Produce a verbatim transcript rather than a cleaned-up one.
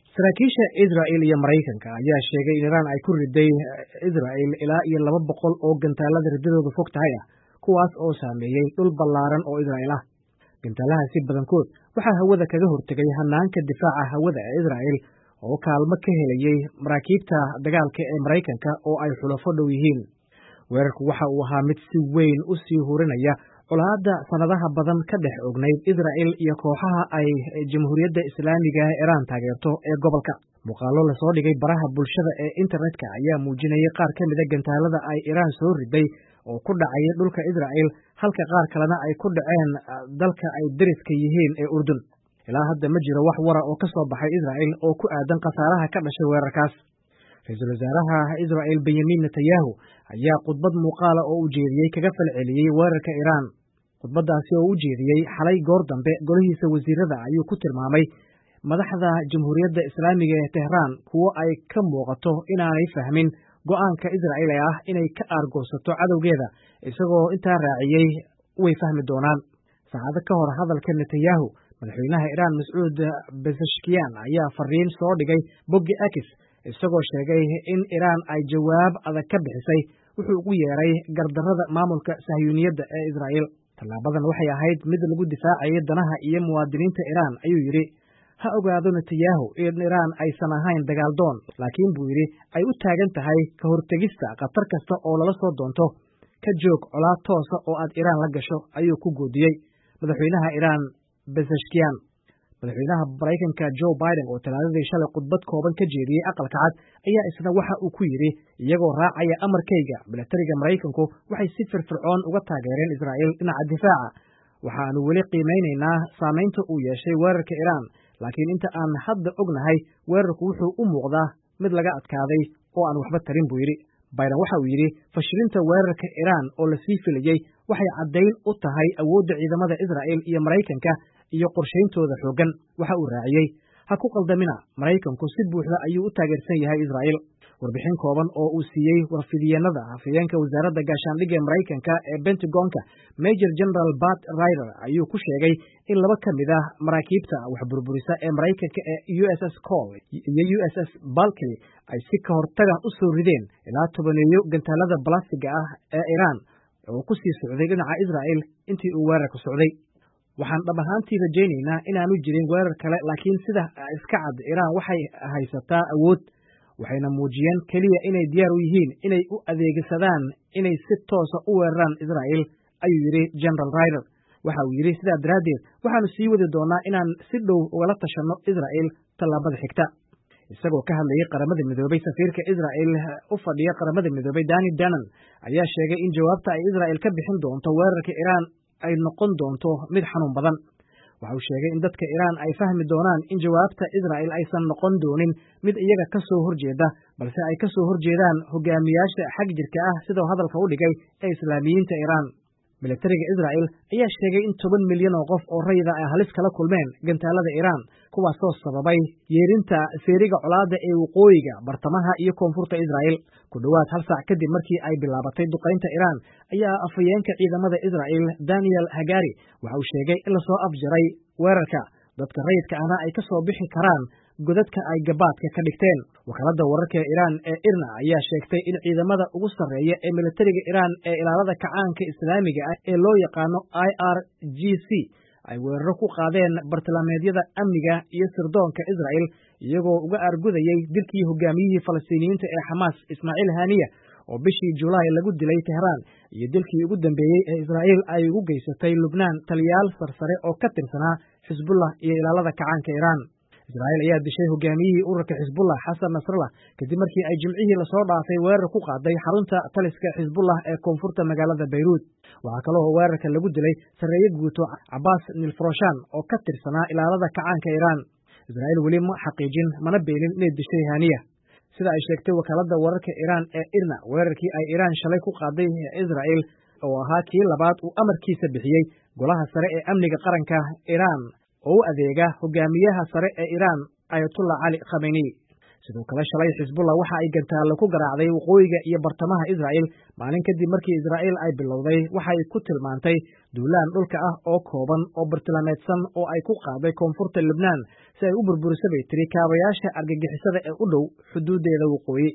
Saraakiisha Israa'iil iyo Maraykanka ayaa sheegay in Iiraan ay ku riday Israa'iil ilaa iyo laba boqol oo gantaalada riddadoodu fog tahay ah, kuwaas oo saameeyey dhul ballaaran oo Israa'iil ah. Gantaalahaasi badankood waxaa hawada kaga hortegay hanaanka difaaca hawada ee Israa'iil oo kaalmo ka helayay maraakiibta dagaalka ee Maraykanka oo ay xulafo dhow yihiin. Weerarku waxa uu ahaa mid si weyn u sii hurinaya colaadda sanadaha badan ka dhex ognayd Israa'iil iyo kooxaha ay Jamhuuriyadda Islaamiga ah Iiraan taageerto ee gobolka. Muuqaallo la soo dhigay baraha bulshada ee internetka ayaa muujinayay qaar ka mid a gantaalada ay Iiraan soo riday oo ku dhacay dhulka Israa'iil, halka qaar kalena ay ku dhaceen dalka ay deriska yihiin ee Urdun. Ilaa hadda ma jiro wax wara oo ka soo baxay Israa'iil oo ku aadan khasaaraha ka dhashay weerarkaas. Ra'iisul wasaaraha Israa'iil Benyamin Netanyahu ayaa khudbad muuqaala oo u jeediyey kaga falceliyey weerarka Iiraan. Khudbaddaasi oo u jeediyey xalay goor dambe golihiisa wasiirada ayuu ku tilmaamay madaxda Jamhuuriyadda Islaamiga ee Tehraan kuwo ay ka muuqato inaanay fahmin go'aanka Israa'iil ee ah inay ka aargoosato cadowgeeda, isagoo intaa raaciyey way fahmi doonaan. Saacado ka hor hadalka Netanyahu, madaxweynaha Iiraan Mas'uud Pezeshkian ayaa fariin soo dhigay boggi X isagoo sheegay in Iiraan ay jawaab adag ka bixisay wuxuu ugu yeeray gardarrada maamulka Sahyuuniyadda ee Israa'iil. Tallaabadan waxay ahayd mid lagu difaacayay danaha iyo muwaadiniinta Iiraan, ayuu yidhi. Ha ogaado Netanyahu in Iiraan aysan ahayn dagaal doon, laakiin buu yidhi ay u taagan tahay ka hortegista khatar kasta oo lala soo doonto. Ka joog colaad toosa oo aad Iiraan la gasho, ayuu ku goodiyey madaxweynaha Iiraan Pezeshkian. Madaxweynaha Maraykanka Joe Biden oo talaadadii shalay khudbad kooban ka jeediyey aqalka cad ayaa isna waxa uu ku yidhi, iyagoo raacaya amarkayga, milatariga Maraykanku waxay si firfircoon uga taageereen Israa'iil dhinaca difaaca. Waxaannu weli qiimaynaynaa saamaynta uu yeeshay weerarka Iiraan, laakiin inta aan hadda ognahay weerarku wuxuu u muuqdaa mid laga adkaaday oo aan waxba tarin, buu yidhi. Biden waxa uu yidhi fashilinta weerarka Iiraan oo la sii filayey waxay caddayn u tahay awoodda ciidamada Israa'iil iyo Maraykanka iyo qorshayntooda xooggan. Waxa uu raaciyey, ha ku qaldamina, Maraykanku si buuxda ayuu u taageersan yahay Israa'iil. Warbixin kooban oo uu siiyey warfidyeenada afhayeenka wasaaradda gaashaandhigga ee Maraykanka ee Pentagonka, Major General Pat Ryder ayuu ku sheegay in laba ka mid ah maraakiibta wax burburisa ee Maraykanka ee U S S Cole iyo U S S Balkley ay si ka hortagan u soo rideen ilaa tobaneeyo gantaalada balastiga ah ee Iiraan oo ku sii socday dhinaca Israa'iil intii uu weerarku socday. Waxaan dhab ahaantii rajaynaynaa inaanu jirin weerar kale, laakiin sida iska cad Iiraan waxay haysataa awood, waxayna muujiyeen keliya inay diyaar u yihiin inay u adeegsadaan inay si toosa u weeraraan Israa'iil, ayuu yidhi General Ryder. Waxa uu yidhi sidaa daraaddeed waxaannu sii wadi doonnaa inaan si dhow ugala tashanno Israa'iil tallaabada xigta. Isagoo ka hadlayay qaramada midoobay, safiirka Israa'iil u fadhiya qaramada midoobay Danny Danon ayaa sheegay in jawaabta ay Israa'iil ka bixin doonto weerarka Iiraan ay noqon doonto mid xanuun badan. Waxa uu sheegay in dadka Iiraan ay fahmi doonaan in jawaabta Israa'iil aysan noqon doonin mid iyaga ka soo horjeeda, balse ay ka soo horjeedaan hogaamiyaasha xag jirka ah sidoo hadalka u dhigay ee Islaamiyiinta Iiraan. Milatariga Israa'iil ayaa sheegay in toban milyan oo qof oo rayida ay halis kala kulmeen gantaalada Iiraan, kuwaasoo sababay yeerinta seeriga colaadda ee waqooyiga, bartamaha iyo koonfurta Israa'iil. Ku dhowaad hal saac kadib markii ay bilaabatay duqaynta Iiraan ayaa afhayeenka ciidamada Israa'iil Daniel Hagari waxa uu sheegay in la soo afjaray weerarka, dadka rayidka ahna ay ka soo bixi karaan godadka ay gabaadka ka dhigteen. Wakaaladda wararka ee Iiraan ee IRNA ayaa sheegtay in ciidamada ugu sarreeya ee milatariga Iiraan ee ilaalada kacaanka Islaamiga ah ee loo yaqaano I R G C ay weeraro ku qaadeen bartilmaameedyada amniga iyo sirdoonka Israa'iil, iyagoo uga aargudayay dilkii hogaamiyihii Falastiiniyiinta ee Xamaas Ismaaciil Haniya oo bishii Julaay lagu dilay Tehraan, iyo dilkii ugu dambeeyey ee Israa'iil ay ugu geysatay Lubnaan taliyayaal sarsare oo ka tirsanaa Xisbullah iyo ilaalada kacaanka Iiraan. Israa'iil ayaa dishay hogaamiyihii ururka Xisbullah Xasan Nasrallah kadib markii ay Jimcihii la soo dhaafay weerar ku qaaday xarunta taliska Xisbullah ee koonfurta magaalada Beirut. Waxaa kaloo weerarka lagu dilay sarreeye guuto Abbas Nilfroshan oo ka tirsanaa ilaalada kacaanka Iiraan. Israa'iil weli ma xaqiijin mana beenin inay dishay Haniya. Sida ay sheegtay wakaaladda wararka Iiraan ee IRNA, weerarkii ay Iiraan shalay ku qaaday Israa'iil oo ahaa kii labaad uu amarkiisa bixiyey golaha sare ee amniga qaranka Iiraan oo u adeega hogaamiyaha sare ee Iiraan Ayatollah Cali Khamenei. sidoo kale shalay Xisbullah waxa ay gantaalo ku garaacday waqooyiga iyo bartamaha Israa'iil maalin kadib markii Israa'iil ay bilowday waxa ay ku tilmaantay duulaan dhulka ah oo kooban oo bartilmaameedsan oo ay ku qaaday koonfurta Lebnaan si ay u burburisay bay tiri kaabayaasha argagixisada ee u dhow xuduudeeda waqooyi.